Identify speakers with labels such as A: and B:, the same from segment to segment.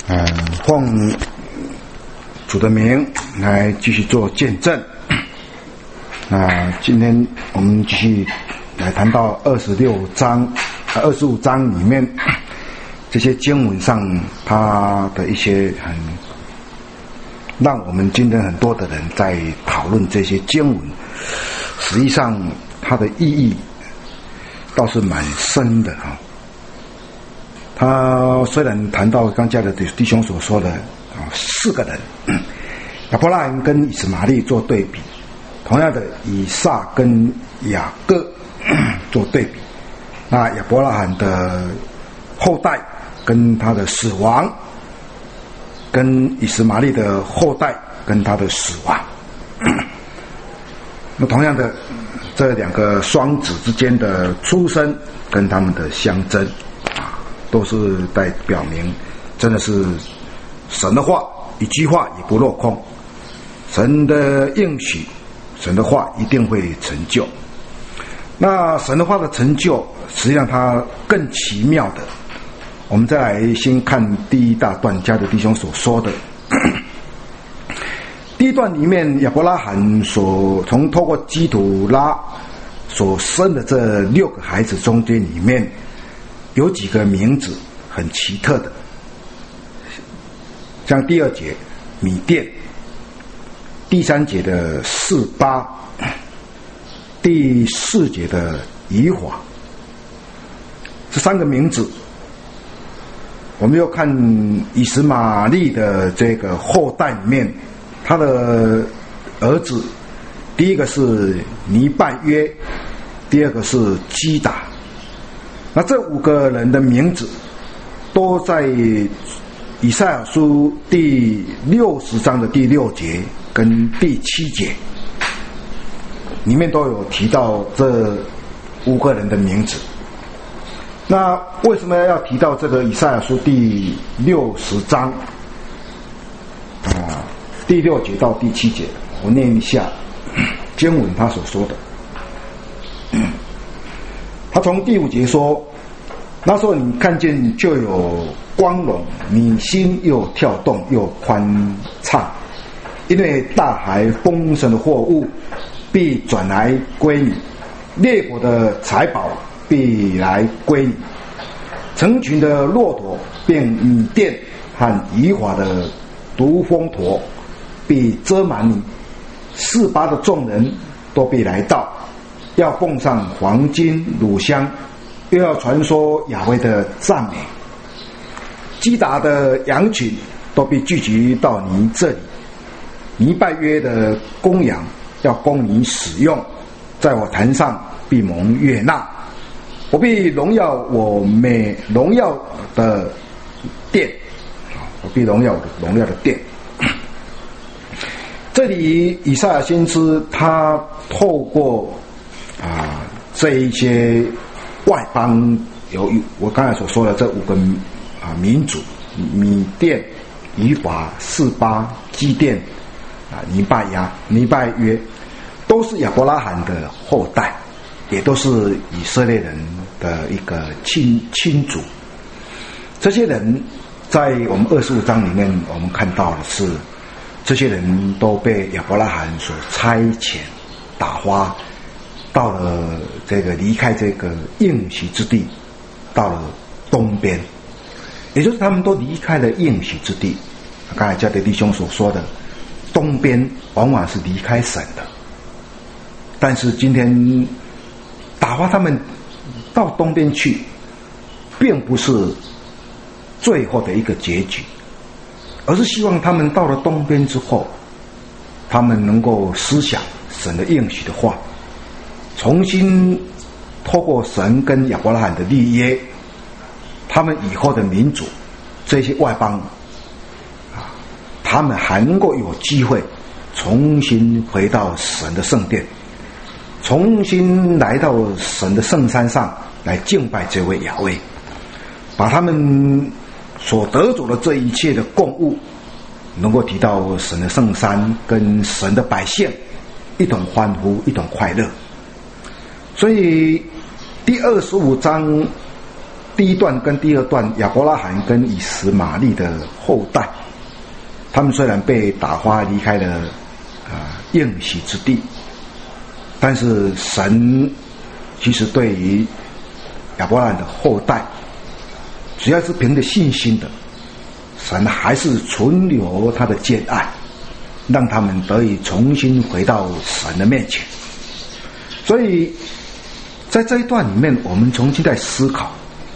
A: 奉主的名来继续做见证。今天我们继续来谈到25章里面这些经文上它的一些让我们今天很多的人在讨论这些经文，实际上它的意义倒是蛮深的啊。他虽然谈到刚才的弟兄所说的4个人，亚伯拉罕跟以实玛利做对比，同样的以撒跟雅各做对比，那亚伯拉罕的后代跟他的死亡，跟以实玛利的后代跟他的死亡，那同样的这2个双子之间的出生跟他们的相争，都是在表明真的是神的话一句话也不落空，神的应许，神的话一定会成就。那神的话的成就实际上它更奇妙的，我们再来先看第一大段家的弟兄所说的第一段里面，亚伯拉罕透过基土拉所生的这6个孩子中间里面，有几个名字很奇特的，像第2节米甸，第3节的示巴，第4节的以法，这3个名字。我们又看以实玛利的这个后代里面，他的儿子第一个是尼拜约，第2个是基达。那这5个人的名字都在以赛亚书第60章的第6节跟第7节里面都有提到这5个人的名字。那为什么要提到这个以赛亚书第60章第6节到第7节？我念一下经文他所说的。他从第5节说，那时候你看见就有光荣，你心又跳动又宽敞，因为大海丰盛的货物必转来归你，列国的财宝必来归你，成群的骆驼并米甸和以法的独峰驼必遮满你，示巴的众人都必来到，要奉上黄金乳香，又要传说雅威的赞美。基达的羊群都必聚集到你这里，尼拜约的公羊要供你使用，在我坛上必蒙悦纳，我必荣耀荣耀的殿，我必荣耀的殿。这里以赛亚先知他透过这一些外邦，有我刚才所说的这5个民族，米甸、以法、示巴、基甸、尼拜约，都是亚伯拉罕的后代，也都是以色列人的一个亲族。这些人在我们25章里面，我们看到的是这些人都被亚伯拉罕所差遣打发到了离开这个应许之地，到了东边，也就是他们都离开了应许之地。刚才家的弟兄所说的，东边往往是离开神的，但是今天打发他们到东边去，并不是最后的一个结局，而是希望他们到了东边之后，他们能够思想神的应许的话，重新透过神跟亚伯拉罕的立约，他们以后的民族，这些外邦他们还能够有机会重新回到神的圣殿，重新来到神的圣山上来敬拜这位雅威，把他们所得着的这一切的供物能够提到神的圣山，跟神的百姓一同欢呼，一同快乐。所以第25章第一段跟第二段，亚伯拉罕跟以实玛利的后代，他们虽然被打发离开了应许之地，但是神其实对于亚伯拉罕的后代，只要是凭着信心的，神还是存留他的坚爱，让他们得以重新回到神的面前。所以在这一段里面，我们重新在思考，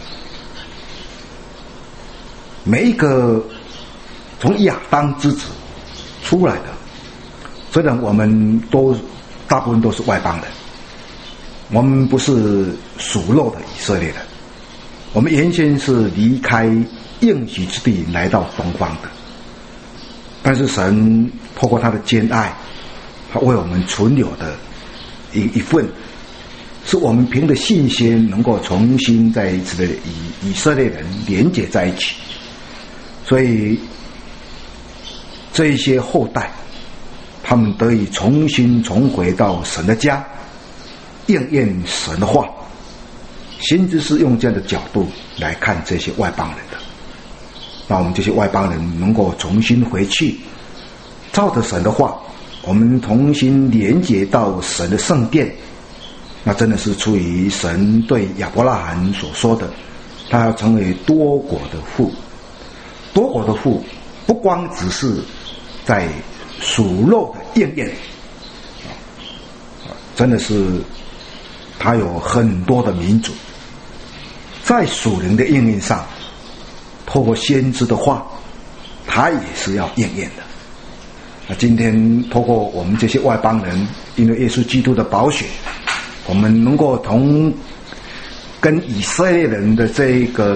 A: 每一个从亚当之子出来的，虽然我们大部分都是外邦人，我们不是属肉的以色列人，我们原先是离开应许之地来到东方的，但是神透过他的坚爱，他为我们存留的一份，是我们凭着信心能够重新再一次的与以色列人连结在一起。所以这一些后代，他们得以重回到神的家，应验神的话。先知是用这样的角度来看这些外邦人的，那我们这些外邦人能够重新回去，照着神的话，我们重新连结到神的圣殿，那真的是出于神对亚伯拉罕所说的，他要成为多国的父。多国的父不光只是在属肉的应验，真的是他有很多的民族，在属灵的应验上，透过先知的话，他也是要应验的。那今天透过我们这些外邦人，因为耶稣基督的宝血，我们能够跟以色列人的这一个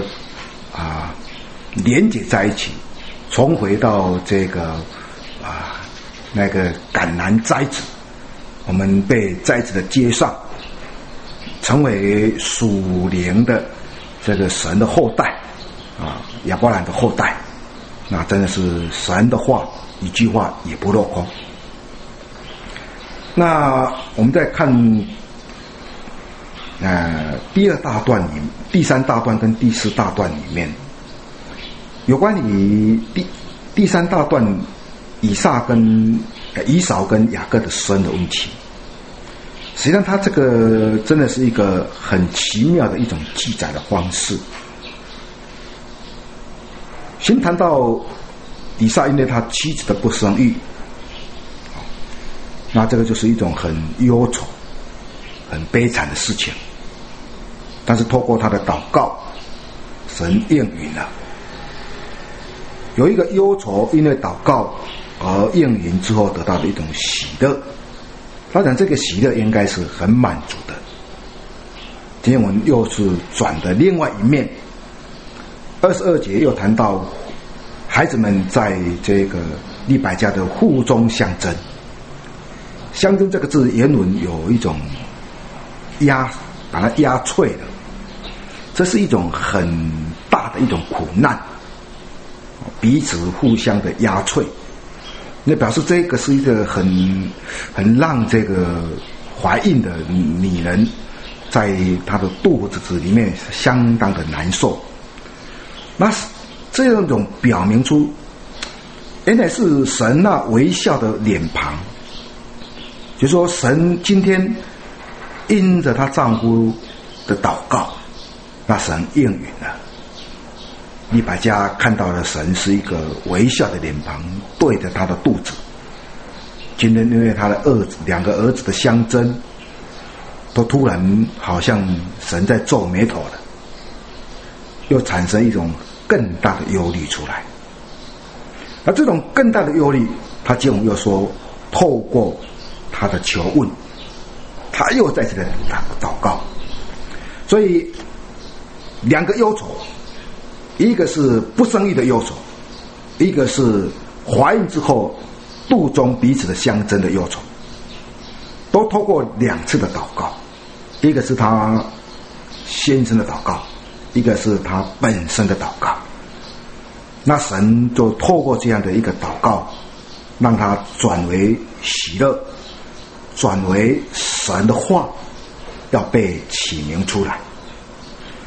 A: 连结在一起，重回到这个那个橄榄栽子，我们被栽子的接上，成为属灵的这个神的后代亚伯兰的后代，那真的是神的话一句话也不落空。那我们再看第二大段第三大段跟第四大段里面，有关于第三大段以扫跟雅各的生的问题，实际上他这个真的是一个很奇妙的一种记载的方式。先谈到以撒，因为他妻子的不生育，那这个就是一种很忧愁很悲惨的事情，但是透过他的祷告，神应允了。有一个忧愁因为祷告而应允之后得到的一种喜乐，当然这个喜乐应该是很满足的。今天我们又是转的另外一面，22节又谈到孩子们在这个利百加的腹中相争。相争这个字原文有一种把它压碎了，这是一种很大的一种苦难，彼此互相的压碎，那表示这个是一个很让这个怀孕的女人在她的肚子里面相当的难受。那这样一种表明出原来是神那微笑的脸庞，就是说神今天因着她丈夫的祷告，那神应允了。利百加看到了神是一个微笑的脸庞对着他的肚子。今天因为他的两个儿子的相争，都突然好像神在皱眉头了，又产生一种更大的忧虑出来。而这种更大的忧虑，他经文又说透过他的求问，他又在这里祷告。所以两个忧愁，一个是不生育的忧愁，一个是怀孕之后肚中彼此的相争的忧愁，都透过两次的祷告，一个是他先生的祷告，一个是他本身的祷告。那神就透过这样的一个祷告，让他转为喜乐，转为神的话要被启明出来。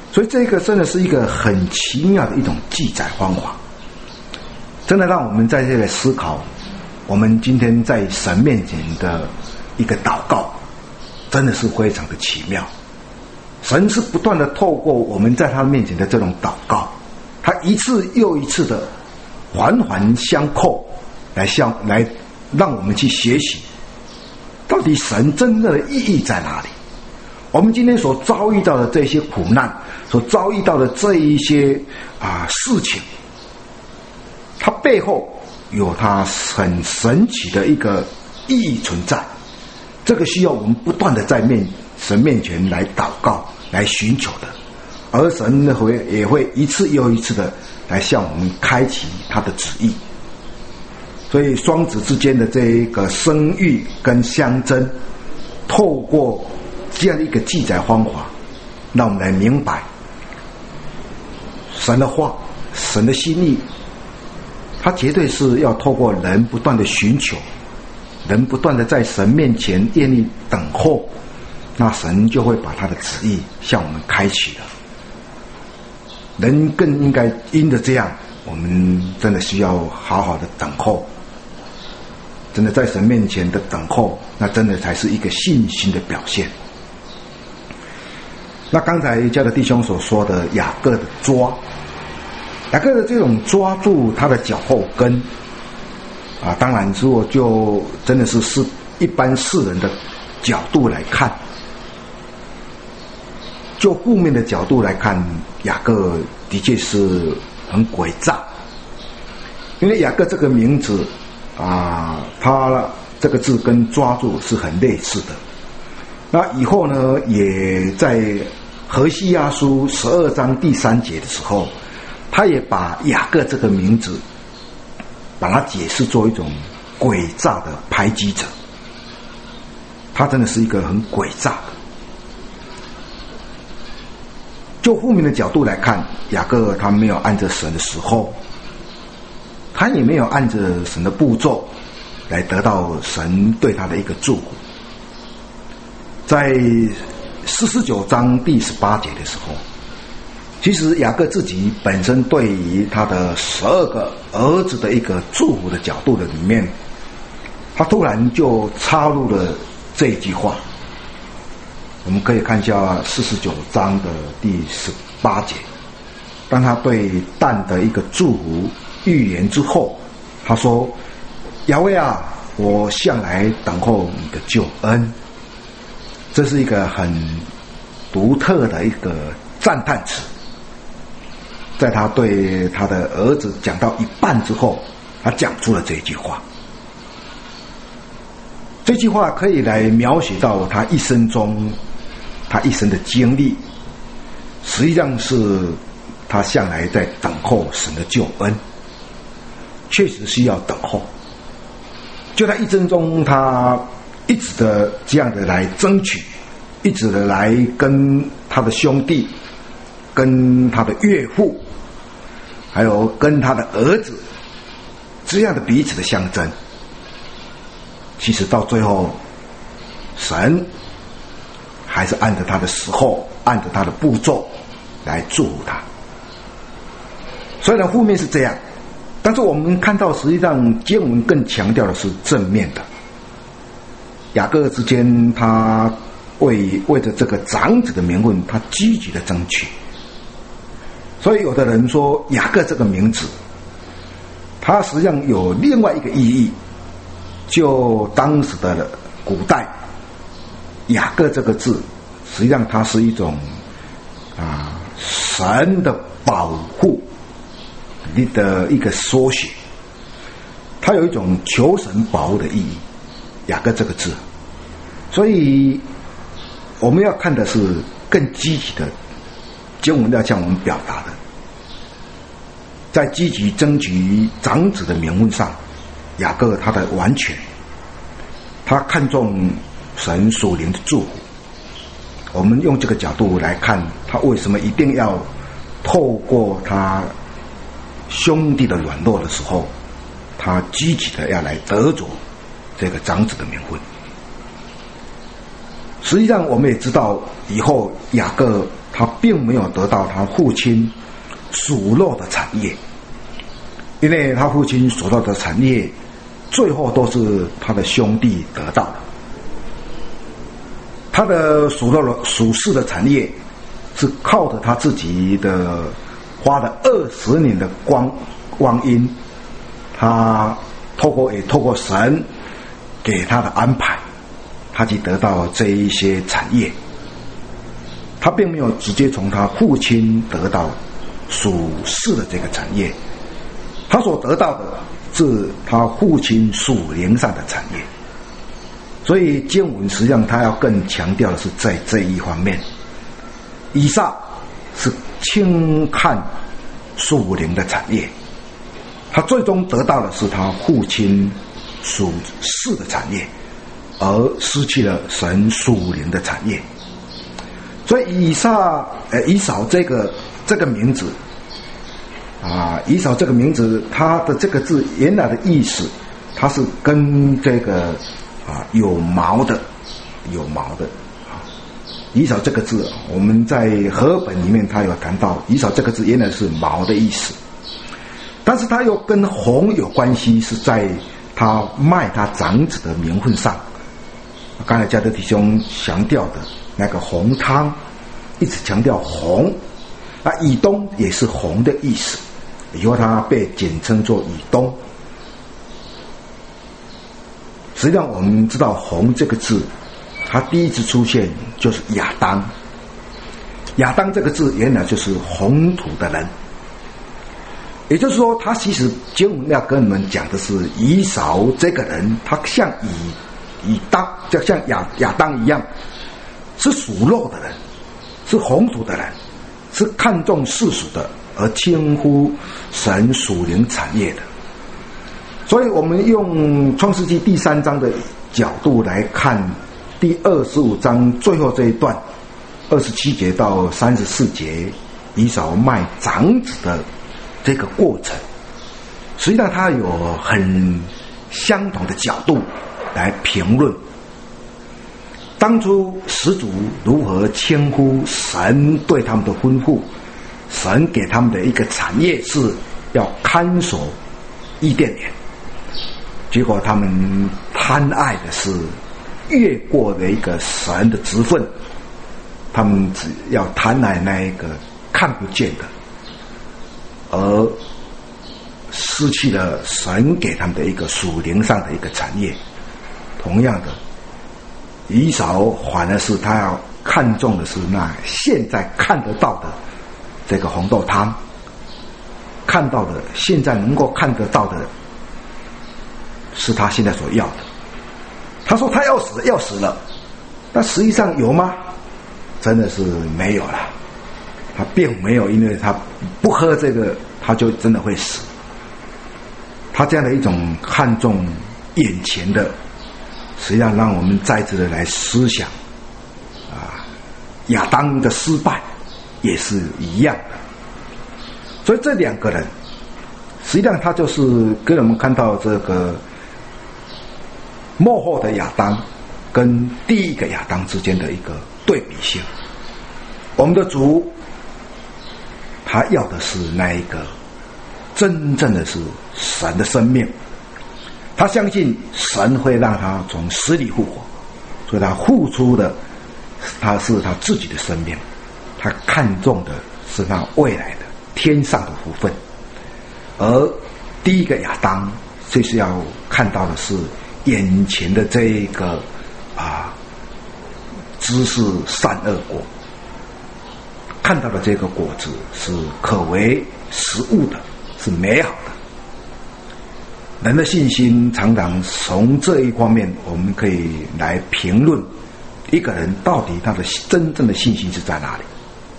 A: 所以这个真的是一个很奇妙的一种记载方法，真的让我们在这里思考，我们今天在神面前的一个祷告，真的是非常的奇妙。神是不断的透过我们在他面前的这种祷告，他一次又一次的环环相扣，来让我们去学习，到底神真正的意义在哪里？我们今天所遭遇到的这些苦难，所遭遇到的这一些事情，它背后有它很神奇的一个意义存在。这个需要我们不断的在神面前来祷告，来寻求的。而神也会一次又一次的来向我们开启他的旨意。所以双子之间的这一个生育跟相争，透过这样的一个记载方法，让我们来明白神的话，神的心意，他绝对是要透过人不断的寻求，人不断的在神面前愿意等候，那神就会把他的旨意向我们开启了。人更应该因着这样，我们真的需要好好的等候，真的在神面前的等候，那真的才是一个信心的表现。那刚才教的弟兄所说的雅各的抓，雅各的这种抓住他的脚后跟当然如果就真的是一般世人的角度来看，就负面的角度来看，雅各的确是很诡诈。因为雅各这个名字他这个字跟抓住是很类似的。那以后呢，也在何西阿书12章第3节的时候，他也把雅各这个名字把它解释作一种诡诈的排挤者。他真的是一个很诡诈的。就负面的角度来看，雅各他没有按着神的时候，他也没有按着神的步骤来得到神对他的一个祝福。在49章第18节的时候，其实雅各自己本身对于他的12个儿子的一个祝福的角度的里面，他突然就插入了这一句话。我们可以看一下49章的第18节，当他对但的一个祝福预言之后，他说：雅威啊，我向来等候你的救恩。这是一个很独特的一个赞叹词。在他对他的儿子讲到一半之后，他讲出了这一句话。这句话可以来描写到他一生中他一生的经历，实际上是他向来在等候神的救恩，确实需要等候。就他一生中，他一直的这样的来争取，一直的来跟他的兄弟，跟他的岳父，还有跟他的儿子这样的彼此的相争。其实到最后，神还是按着他的时候，按着他的步骤来祝福他。虽然负面是这样，但是我们看到实际上经文更强调的是正面的。雅各之间，他为着这个长子的名分，他积极的争取。所以有的人说雅各这个名字，它实际上有另外一个意义。就当时的古代，雅各这个字实际上它是一种神的保护的一个缩写，它有一种求神保护的意义，雅各这个字。所以我们要看的是更积极的经文要向我们表达的，在积极争取长子的名分上，雅各他的完全，他看重神属灵的祝福。我们用这个角度来看，他为什么一定要透过他兄弟的软弱的时候，他积极的要来得着这个长子的名分。实际上我们也知道，以后雅各他并没有得到他父亲属肉的产业，因为他父亲所到的产业最后都是他的兄弟得到的。他的属世的产业是靠着他自己的花了20年的光阴，他透过神给他的安排，他去得到这一些产业。他并没有直接从他父亲得到属世的这个产业，他所得到的是他父亲属灵上的产业。所以经文实际上他要更强调的是在这一方面，以撒是轻看属灵的产业，他最终得到的是他父亲属世的产业，而失去了神属灵的产业。所以以扫这个名字以扫这个名字，它的这个字原来的意思，它是跟这个有毛的以扫这个字，我们在和合本里面他有谈到以扫这个字原来是毛的意思，但是它又跟红有关系，是在他卖他长子的名分上。刚才嘉德弟兄强调的那个红汤，一直强调红，以东也是红的意思，以后它被简称作以东。实际上我们知道红这个字，它第一次出现就是亚当。亚当这个字原来就是红土的人，也就是说他其实经文要跟你们讲的是以扫这个人，他像就像亚当一样，是属肉的人，是红土的人，是看重世俗的，而轻忽神属灵产业的。所以我们用创世纪第3章的角度来看第25章最后这一段27节到34节，以扫卖长子的这个过程，实际上它有很相同的角度来评论当初始祖如何轻忽神对他们的吩咐，神给他们的一个产业是要看守伊甸园，结果他们贪爱的是越过的一个神的职分，他们只要贪爱那一个看不见的，而失去了神给他们的一个属灵上的一个产业。同样的，以扫反而是他要看重的是那现在看得到的这个红豆汤，看到的现在能够看得到的是他现在所要的。他说他要死了，但实际上有吗？真的是没有了。他并没有因为他不喝这个他就真的会死。他这样的一种看重眼前的，实际上让我们再次的来思想亚当的失败也是一样的。所以这两个人实际上他就是给我们看到这个末后的亚当跟第一个亚当之间的一个对比性。我们的主他要的是那一个真正的是神的生命，他相信神会让他从死里复活，所以他付出的他是他自己的生命，他看重的是他未来的天上的福分。而第一个亚当就是要看到的是眼前的这一个知识善恶果，看到的这个果子是可为食物的，是美好的。人的信心常常从这一方面我们可以来评论一个人到底他的真正的信心是在哪里。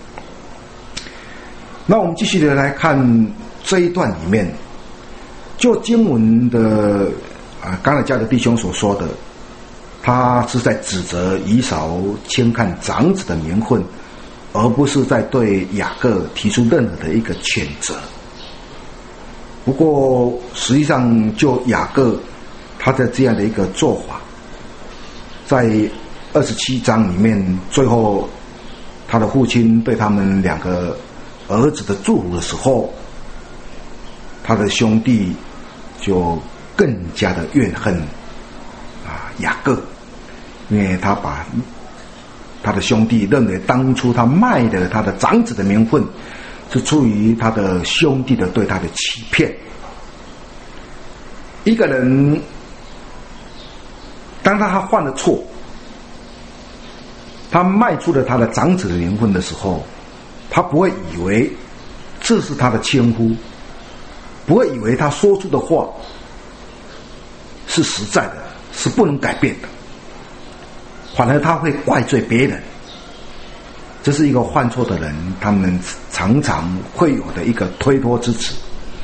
A: 那我们继续的来看这一段里面，就经文的刚才嘉德弟兄所说的，他是在指责以扫轻看长子的名分，而不是在对雅各提出任何的一个谴责。不过实际上就雅各他的这样的一个做法，在27章里面最后他的父亲对他们2个儿子的祝福的时候，他的兄弟就更加的怨恨雅各，因为他把他的兄弟认为当初他卖了他的长子的名分，是出于他的兄弟的对他的欺骗。一个人当他犯了错，他卖出了他的长子的名分的时候，他不会以为这是他的亲夫，不会以为他说出的话是实在的，是不能改变的，反而他会怪罪别人。这是一个犯错的人他们常常会有的一个推脱之词。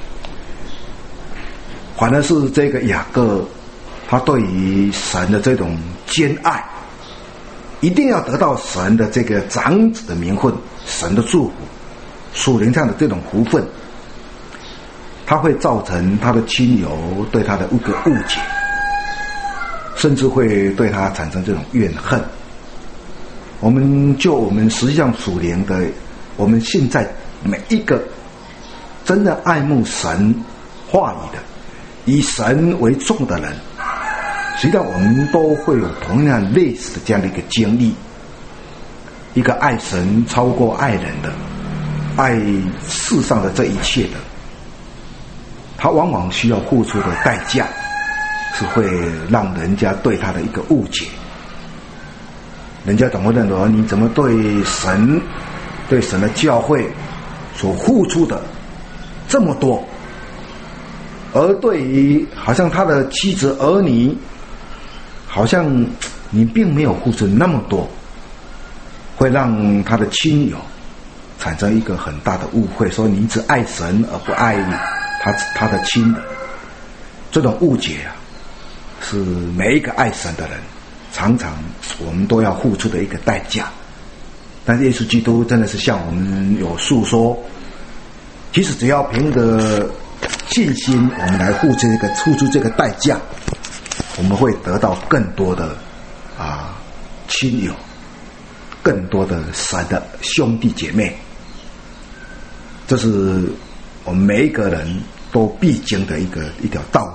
A: 反而是这个雅各，他对于神的这种坚爱，一定要得到神的这个长子的名分，神的祝福，属灵上的这种福分，他会造成他的亲友对他的一个误解，甚至会对他产生这种怨恨。我们实际上属灵的，我们现在每一个真的爱慕神话语的，以神为重的人，实际上我们都会有同样类似的这样的一个经历。一个爱神超过爱人的，爱世上的这一切的，他往往需要付出的代价，是会让人家对他的一个误解。人家总会认为你怎么对神的教会所付出的这么多，而对于好像他的妻子儿女，好像你并没有付出那么多，会让他的亲友产生一个很大的误会，说你只爱神而不爱他的亲的。这种误解是每一个爱神的人常常我们都要付出的一个代价。但是耶稣基督真的是向我们有诉说，其实只要凭着信心，我们来付出这个代价，我们会得到更多的亲友，更多的神的兄弟姐妹。这是我们每一个人都必经的一条道路。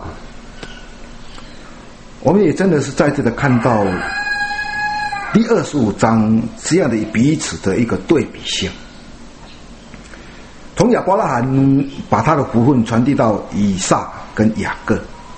A: 我们也真的是在这里看到第25章这样的彼此的一个对比性。从亚伯拉罕把他的福分传递到以撒跟雅各，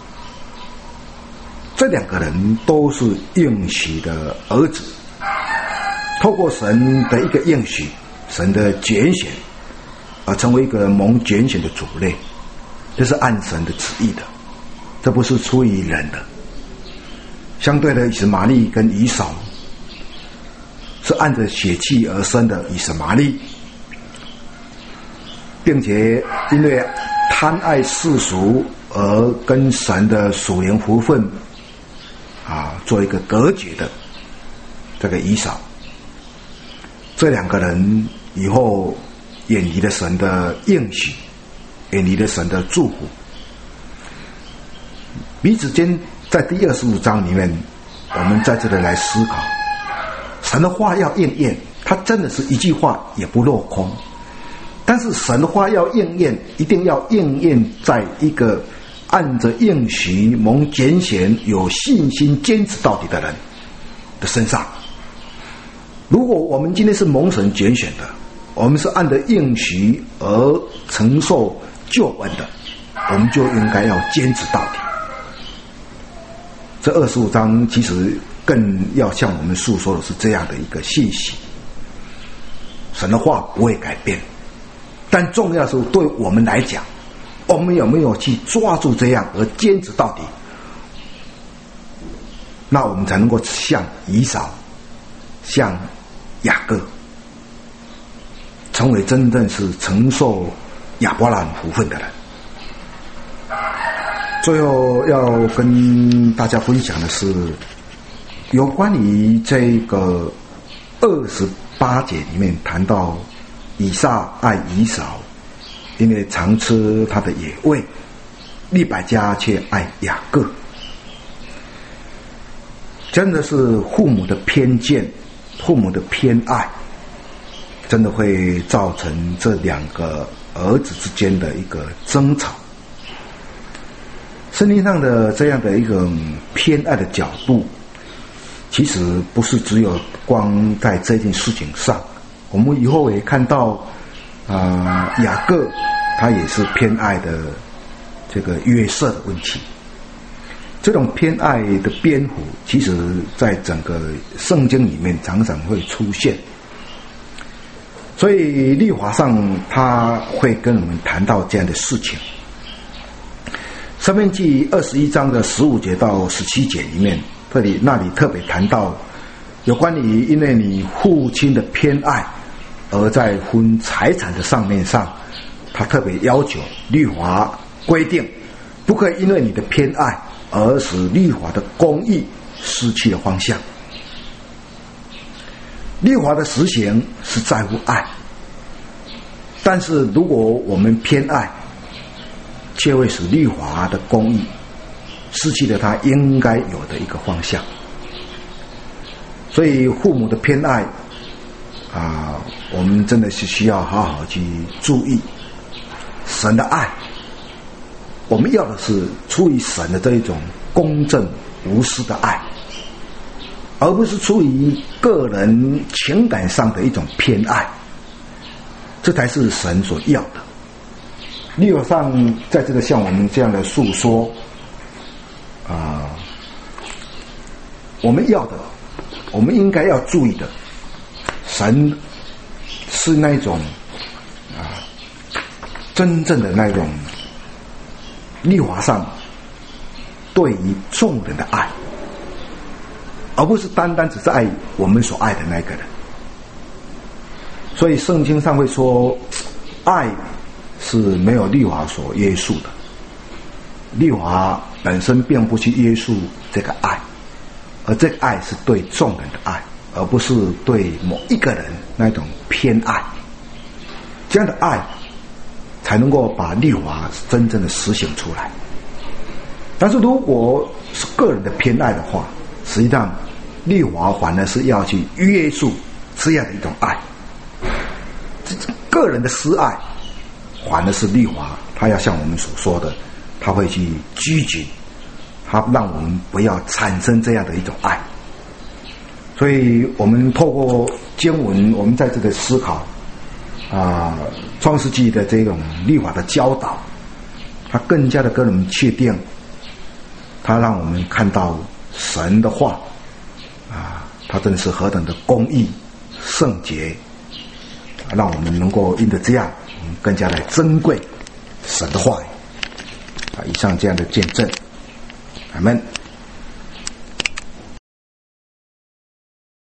A: 这2个人都是应许的儿子，透过神的一个应许，神的拣选，而成为一个蒙拣选的族类，这是按神的旨意的，这不是出于人的。相对的，以实玛利跟以扫是按着血气而生的以实玛利，并且因为贪爱世俗而跟神的属灵福分做一个隔绝的这个以扫。这2个人以后远离了神的应许，远离了神的祝福，彼此间在第25章里面，我们在这里来思考，神的话要应验，它真的是一句话也不落空。但是神的话要应验，一定要应验在一个按着应许蒙拣选有信心坚持到底的人的身上。如果我们今天是蒙神拣选的，我们是按着应许而承受救恩的，我们就应该要坚持到底。这25章其实更要向我们诉说的是这样的一个信息：神的话不会改变，但重要是对我们来讲，我们有没有去抓住这样而坚持到底，那我们才能够像以扫、像雅各，成为真正是承受亚伯拉罕福分的人。最后要跟大家分享的是有关于这个28节里面谈到以撒爱以扫，因为常吃他的野味，利百加却爱雅各。真的是父母的偏见，父母的偏爱， 真的会造成这两个儿子之间的一个争吵。圣经上的这样的一个偏爱的角度，其实不是只有光在这件事情上，我们以后也看到雅各他也是偏爱的这个约瑟的问题。这种偏爱的边弧，其实在整个圣经里面常常会出现。所以律法上他会跟我们谈到这样的事情。申命记21章的15节到17节里面，那里特别谈到有关于因为你父亲的偏爱而在分财产的上面上，他特别要求律法规定，不可以因为你的偏爱而使律法的公义失去了方向。律法的实行是在乎爱，但是如果我们偏爱，却会使律法的公义失去了它应该有的一个方向。所以父母的偏爱我们真的是需要好好去注意。神的爱，我们要的是出于神的这一种公正无私的爱，而不是出于个人情感上的一种偏爱，这才是神所要的。律法上在这个像我们这样的述说我们要的，我们应该要注意的，神是那种真正的那种律法上对于众人的爱，而不是单单只是爱我们所爱的那个人。所以圣经上会说，爱是没有律法所约束的，律法本身并不去约束这个爱，而这个爱是对众人的爱，而不是对某一个人那种偏爱。这样的爱才能够把律法真正的实行出来。但是如果是个人的偏爱的话，实际上律法反而是要去约束这样的一种爱。个人的私爱反而是律法他要像我们所说的，他会去拘谨，他让我们不要产生这样的一种爱。所以我们透过经文，我们在这个思考创世纪的这种律法的教导，它更加的跟我们确定，它让我们看到神的话它真的是何等的公义圣洁，让我们能够因着这样，我们更加的珍贵神的话语以上这样的见证，阿们。